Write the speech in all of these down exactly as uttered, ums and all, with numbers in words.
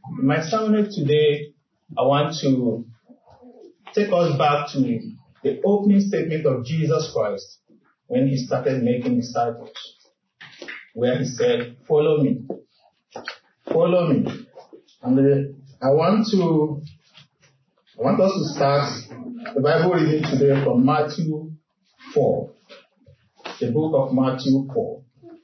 In my sermon today, I want to take us back to the opening statement of Jesus Christ when he started making disciples, where he said, "Follow me, follow me." And uh, I want to, I want us to start the Bible reading today from Matthew four, the book of Matthew four.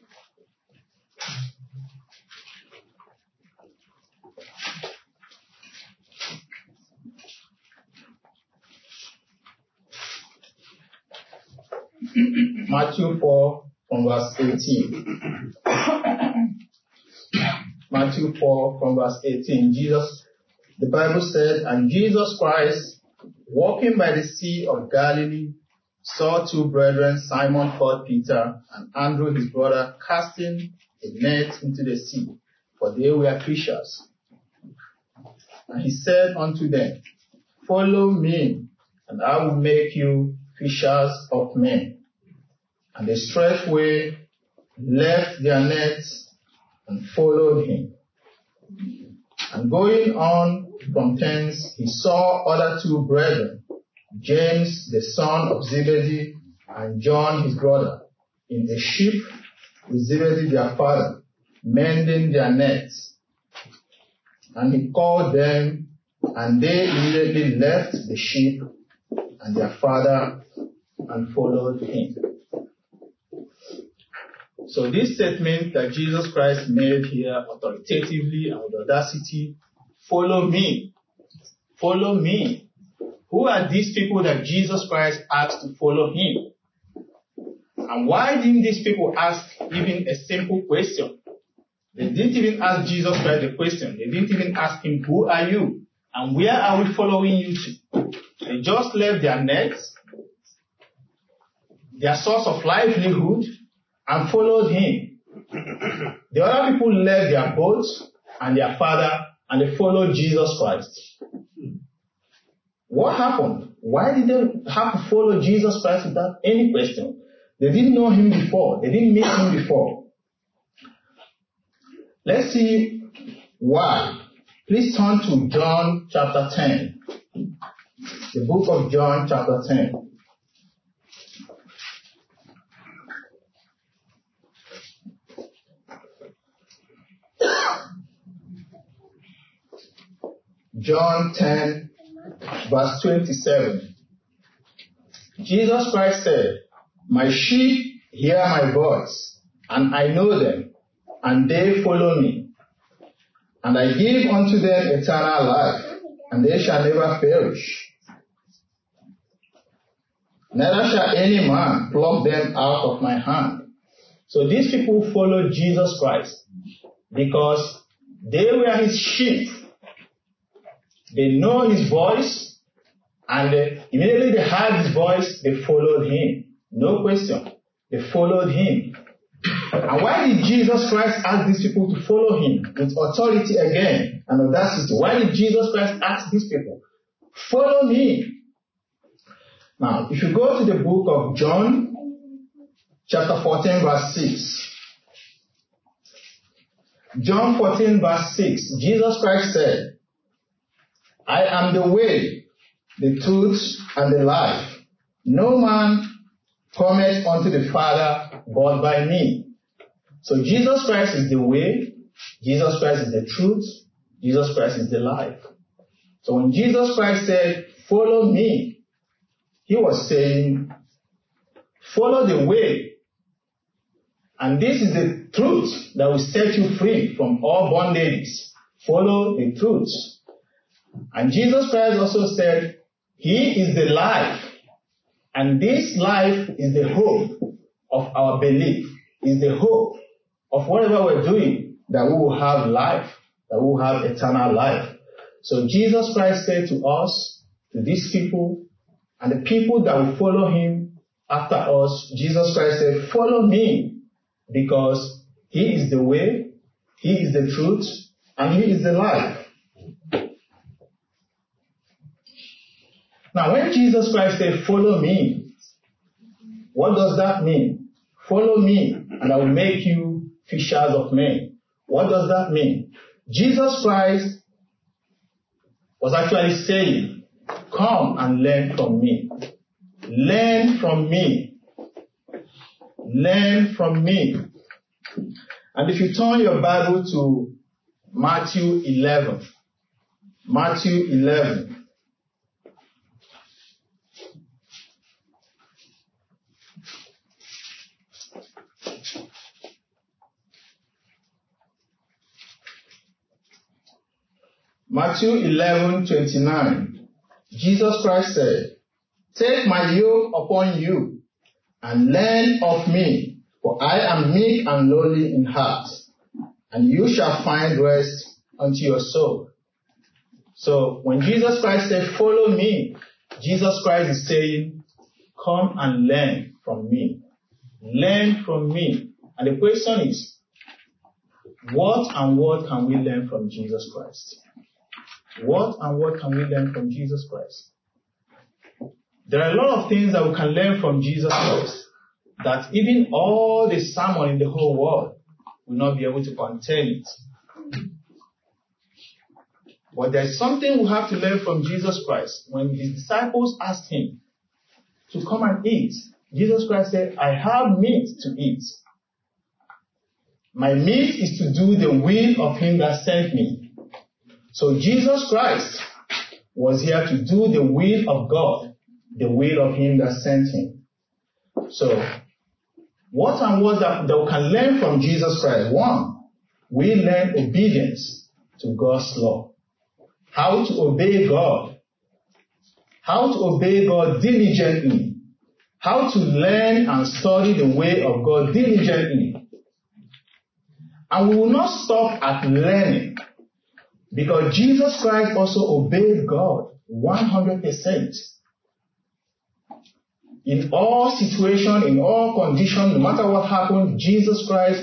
Matthew four from verse eighteen. Matthew four from verse eighteen. Jesus, the Bible said, "And Jesus Christ, walking by the sea of Galilee, saw two brethren, Simon called Peter, and Andrew his brother, casting a net into the sea, for they were fishers. And he said unto them, Follow me, and I will make you fishers of men. And they straightway left their nets and followed him. And going on from thence, he saw other two brethren, James the son of Zebedee, and John his brother, in the ship with Zebedee their father, mending their nets. And he called them, and they immediately left the ship and their father and followed him." So this statement that Jesus Christ made here authoritatively and with audacity, "Follow me, follow me." Who are these people that Jesus Christ asked to follow him? And why didn't these people ask even a simple question? They didn't even ask Jesus Christ the question. They didn't even ask him, "Who are you? And where are we following you to?" They just left their nets, their source of livelihood, and followed him. The other people left their boats and their father, and they followed Jesus Christ. What happened? Why did they have to follow Jesus Christ without any question? They didn't know him before. They didn't meet him before. Let's see why. Please turn to John chapter ten. The book of John chapter ten. John ten, verse twenty-seven. Jesus Christ said, "My sheep hear my voice, and I know them, and they follow me. And I give unto them eternal life, and they shall never perish. Neither shall any man pluck them out of my hand." So these people followed Jesus Christ because they were his sheep. They know his voice, and they, immediately they heard his voice, they followed him. No question. They followed him. And why did Jesus Christ ask these people to follow him with authority again and audacity? Why did Jesus Christ ask these people, "Follow me"? Now, if you go to the book of John, chapter fourteen, verse six. John fourteen, verse six, Jesus Christ said, "I am the way, the truth, and the life. No man cometh unto the Father but by me." So Jesus Christ is the way, Jesus Christ is the truth, Jesus Christ is the life. So when Jesus Christ said, "Follow me," he was saying, follow the way. And this is the truth that will set you free from all bondages. Follow the truth. And Jesus Christ also said, he is the life. And this life is the hope of our belief, is the hope of whatever we're doing, that we will have life, that we will have eternal life. So Jesus Christ said to us, to these people, and the people that will follow him after us, Jesus Christ said, "Follow me," because he is the way, he is the truth, and he is the life. Now, when Jesus Christ said, "Follow me," what does that mean? Follow me, and I will make you fishers of men. What does that mean? Jesus Christ was actually saying, come and learn from me. Learn from me. Learn from me. And if you turn your Bible to Matthew eleven, Matthew eleven, Matthew eleven twenty-nine, Jesus Christ said, take my yoke upon you and learn of me, for I am meek and lowly in heart, and you shall find rest unto your soul. So when Jesus Christ said, follow me, Jesus Christ is saying, come and learn from me. Learn from me. And the question is, what and what can we learn from Jesus Christ? What and what can we learn from Jesus Christ? There are a lot of things that we can learn from Jesus Christ that even all the sermon in the whole world will not be able to contain it. But there's something we have to learn from Jesus Christ. When his disciples asked him to come and eat, Jesus Christ said, I have meat to eat. My meat is to do the will of him that sent me. So Jesus Christ was here to do the will of God, the will of him that sent him. So, what and what that, that we can learn from Jesus Christ? One, we learn obedience to God's law. How to obey God. How to obey God diligently. How to learn and study the way of God diligently. And we will not stop at learning, because Jesus Christ also obeyed God one hundred percent. In all situations, in all conditions, no matter what happened, Jesus Christ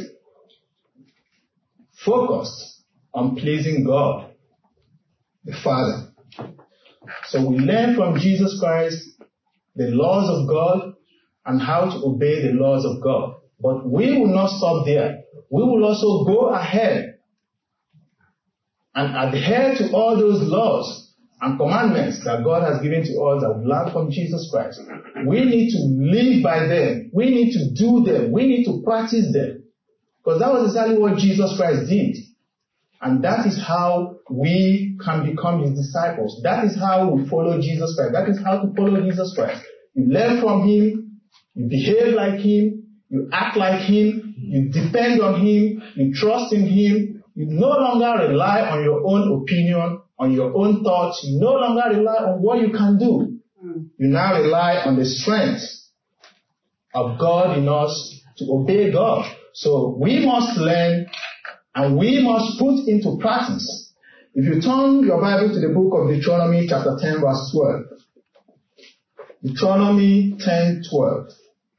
focused on pleasing God, the Father. So we learn from Jesus Christ the laws of God and how to obey the laws of God. But we will not stop there. We will also go ahead and adhere to all those laws and commandments that God has given to us that we learn from Jesus Christ. We need to live by them. We need to do them. We need to practice them. Because that was exactly what Jesus Christ did. And that is how we can become his disciples. That is how we follow Jesus Christ. That is how to follow Jesus Christ. You learn from him. You behave like him. You act like him. You depend on him. You trust in him. You no longer rely on your own opinion, on your own thoughts. You no longer rely on what you can do. You now rely on the strength of God in us to obey God. So we must learn and we must put into practice. If you turn your Bible to the book of Deuteronomy chapter ten verse twelve. Deuteronomy ten twelve.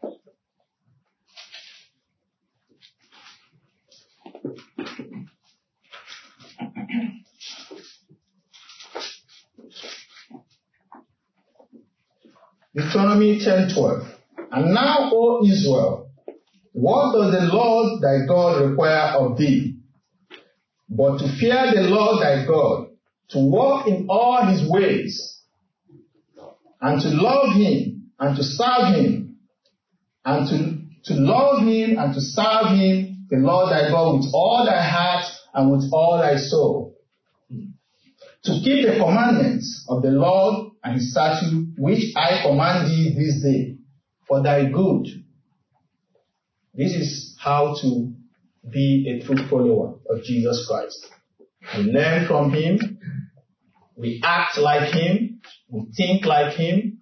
Deuteronomy ten twelve. And now, O Israel, what does the Lord thy God require of thee? But to fear the Lord thy God, to walk in all his ways, and to love him, and to serve him, and to, to love him, and to serve him, the Lord thy God, with all thy heart, and with all thy soul. To keep the commandments of the Lord and his statutes, which I command thee this day, for thy good. This is how to be a true follower of Jesus Christ. We learn from him. We act like him. We think like him.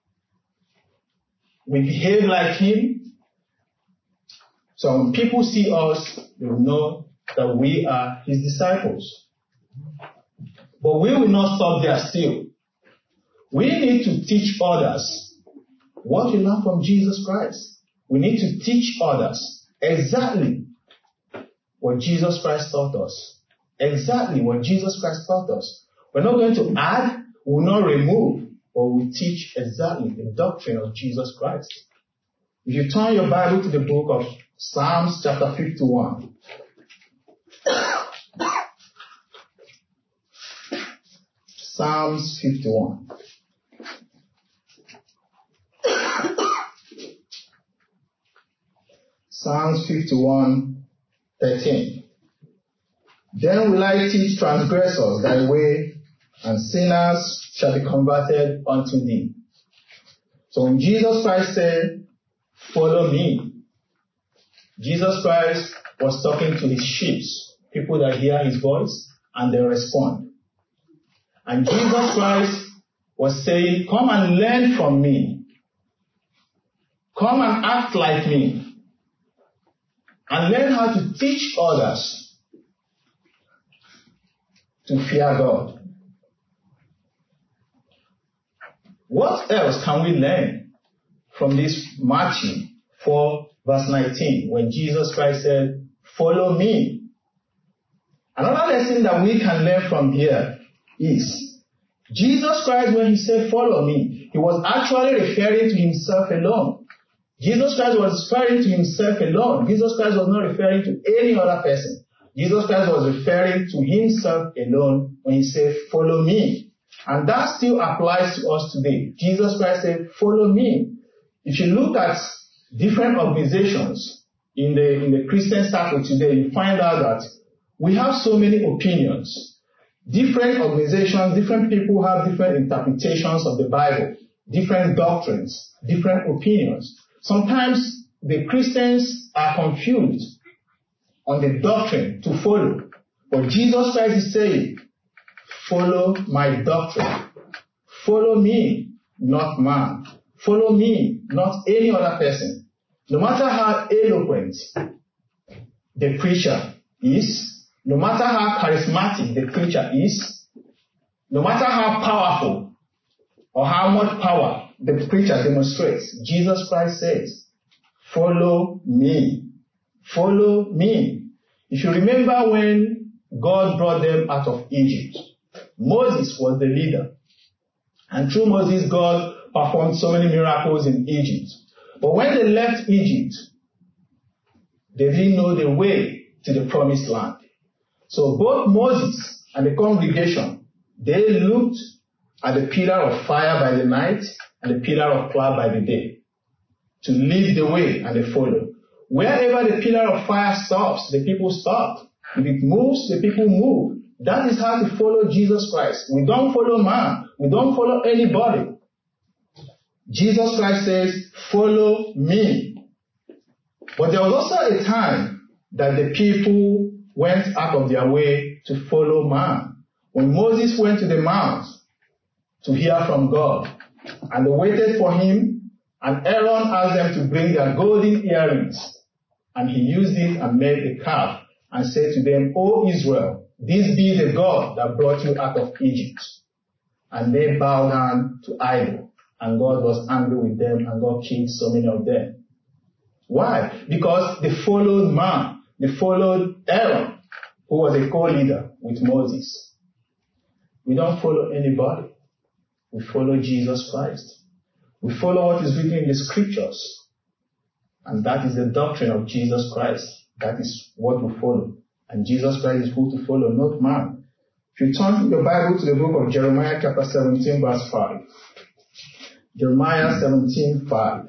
We behave like him. So when people see us, they will know that we are his disciples. But we will not stop there still. We need to teach others what we learn from Jesus Christ. We need to teach others exactly what Jesus Christ taught us. Exactly what Jesus Christ taught us. We're not going to add, we will not remove, but we teach exactly the doctrine of Jesus Christ. If you turn your Bible to the book of Psalms chapter Psalms fifty-one. Psalms fifty-one, thirteen. Then will I teach transgressors thy way, and sinners shall be converted unto thee. So when Jesus Christ said, follow me, Jesus Christ was talking to his sheep, people that hear his voice and they respond. And Jesus Christ was saying, come and learn from me. Come and act like me. And learn how to teach others to fear God. What else can we learn from this Matthew four verse nineteen when Jesus Christ said, follow me? Another lesson that we can learn from here is Jesus Christ, when he said follow me, he was actually referring to himself alone. Jesus Christ was referring to himself alone. Jesus Christ was not referring to any other person. Jesus Christ was referring to himself alone when he said follow me. And that still applies to us today. Jesus Christ said, follow me. If you look at different organizations in the, in the Christian circle today, you find out that we have so many opinions. Different organizations, different people have different interpretations of the Bible, different doctrines, different opinions. Sometimes the Christians are confused on the doctrine to follow. But Jesus Christ is saying, follow my doctrine. Follow me, not man. Follow me, not any other person. No matter how eloquent the preacher is, no matter how charismatic the preacher is, no matter how powerful or how much power the preacher demonstrates, Jesus Christ says, follow me. Follow me. If you remember when God brought them out of Egypt, Moses was the leader. And through Moses, God performed so many miracles in Egypt. But when they left Egypt, they didn't know the way to the promised land. So both Moses and the congregation, they looked at the pillar of fire by the night and the pillar of cloud by the day to lead the way, and they followed. Wherever the pillar of fire stops, the people stop. If it moves, the people move. That is how to follow Jesus Christ. We don't follow man. We don't follow anybody. Jesus Christ says, follow me. But there was also a time that the people went out of their way to follow man. When Moses went to the mount to hear from God, and they waited for him, and Aaron asked them to bring their golden earrings, and he used it and made a calf, and said to them, O Israel, this be the God that brought you out of Egypt. And they bowed down to idol, and God was angry with them, and God killed so many of them. Why? Because they followed man. They followed Aaron, who was a co-leader with Moses. We don't follow anybody. We follow Jesus Christ. We follow what is written in the scriptures. And that is the doctrine of Jesus Christ. That is what we follow. And Jesus Christ is who to follow, not man. If you turn your Bible to the book of Jeremiah chapter seventeen verse five. Jeremiah seventeen five.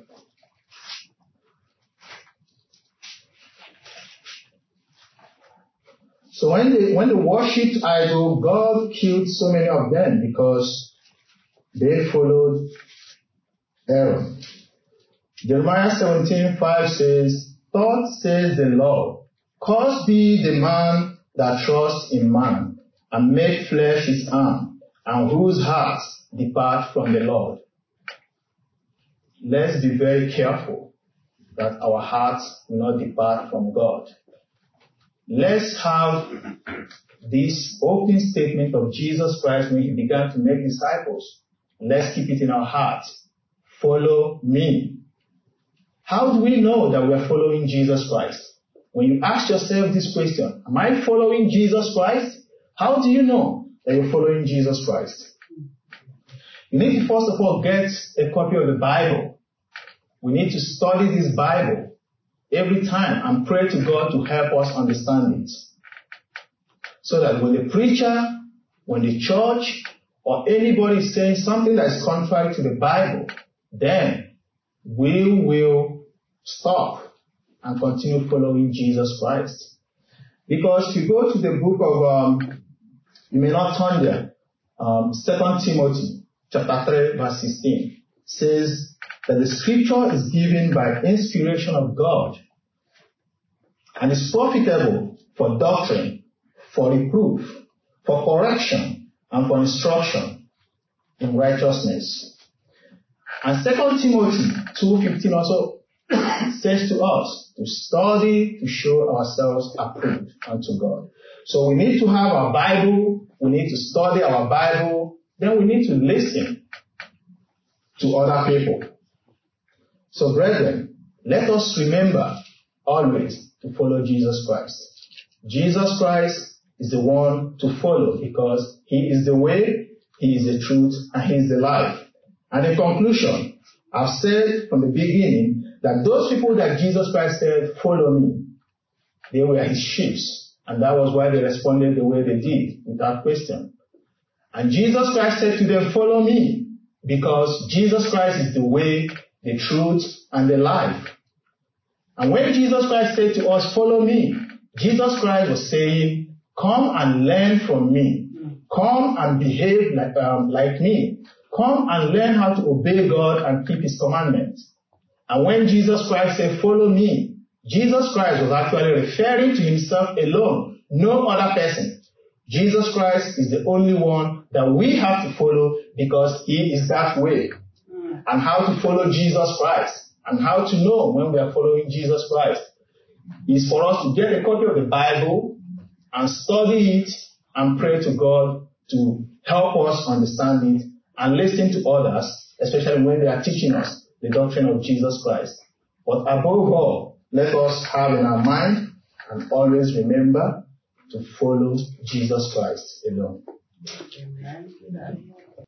So when they, when they worshipped idol, God killed so many of them because they followed Aaron. Jeremiah seventeen five says, thus says the Lord, cursed be the man that trusts in man, and make flesh his arm, and whose hearts depart from the Lord. Let's be very careful that our hearts will not depart from God. Let's have this opening statement of Jesus Christ when he began to make disciples. Let's keep it in our hearts. Follow me. How do we know that we are following Jesus Christ? When you ask yourself this question, am I following Jesus Christ? How do you know that you're following Jesus Christ? You need to first of all get a copy of the Bible. We need to study this Bible every time and pray to God to help us understand it. So that when the preacher, when the church, or anybody is saying something that is contrary to the Bible, then we will stop and continue following Jesus Christ. Because if you go to the book of, um, you may not turn there, um, Second Timothy chapter three verse sixteen says that the scripture is given by inspiration of God and is profitable for doctrine, for reproof, for correction, and for instruction in righteousness. And Second Timothy two fifteen also says to us to study to show ourselves approved unto God. So we need to have our Bible, we need to study our Bible, then we need to listen to other people. So brethren, let us remember always to follow Jesus Christ. Jesus Christ is the one to follow because he is the way, he is the truth, and he is the life. And in conclusion, I've said from the beginning that those people that Jesus Christ said, follow me, they were his sheep. And that was why they responded the way they did, without question. And Jesus Christ said to them, follow me, because Jesus Christ is the way, the truth, and the life. And when Jesus Christ said to us, follow me, Jesus Christ was saying, come and learn from me. Come and behave like, um, like me. Come and learn how to obey God and keep his commandments. And when Jesus Christ said, follow me, Jesus Christ was actually referring to himself alone, no other person. Jesus Christ is the only one that we have to follow because he is that way. Mm. And how to follow Jesus Christ and how to know when we are following Jesus Christ is for us to get a copy of the Bible and study it and pray to God to help us understand it and listen to others, especially when they are teaching us the doctrine of Jesus Christ. But above all, let us have in our mind and always remember to follow Jesus Christ alone. Amen.